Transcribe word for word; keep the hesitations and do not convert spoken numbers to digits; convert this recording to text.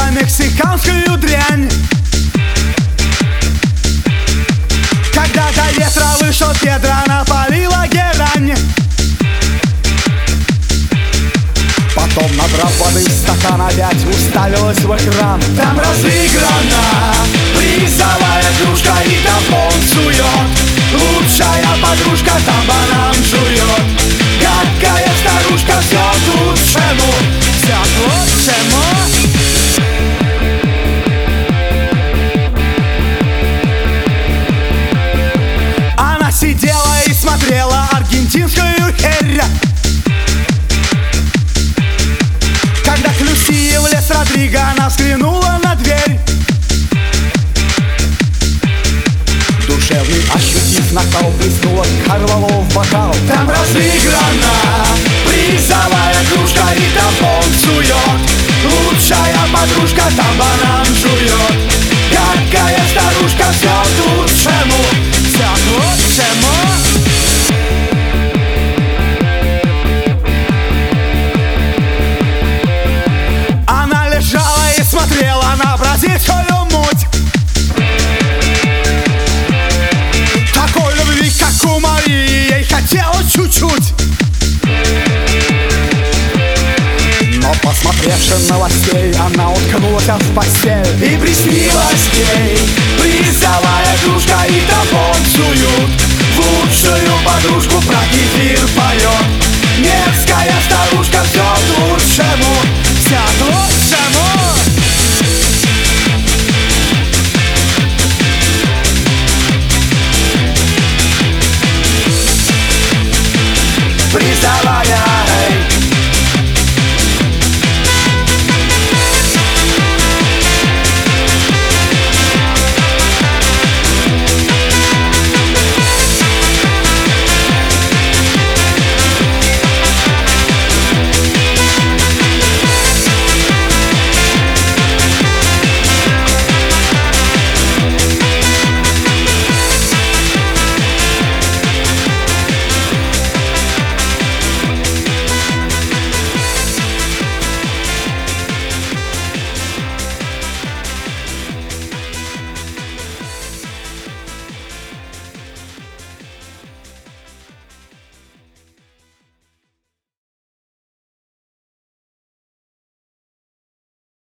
купила мексиканскую дрянь. Когда до ветра вышел Педро, напалила герань. Потом, набрав воды в стакан, опять уставилась в экран. Там разыграна призовая кружка, и там танцует лучшая подружка, там банан жует. Какая старушка, все к лучшему, все к лучшему. Она сидела и смотрела аргентинскую херь. Когда к Люсии влез Родриго, она взглянула на дверь. Душевный, ощутив накал, плеснула Карлову в бокал. Там разыграна призовая кружка, и там танцует лучшая подружка, там банан жует. Какая старушка, все к лучшему, все к лучшему. Она лежала и смотрела на бразильскую муть. Такой любви, как у Марии, ей хотелось чуть-чуть. Но, посмотревши новостей, она уткнулась в постель. И приснилась ей призовая кружка, и там танцуют лучшую подружку, про кефир поет. Мерзкая старушка, все к лучшему, все к лучшему.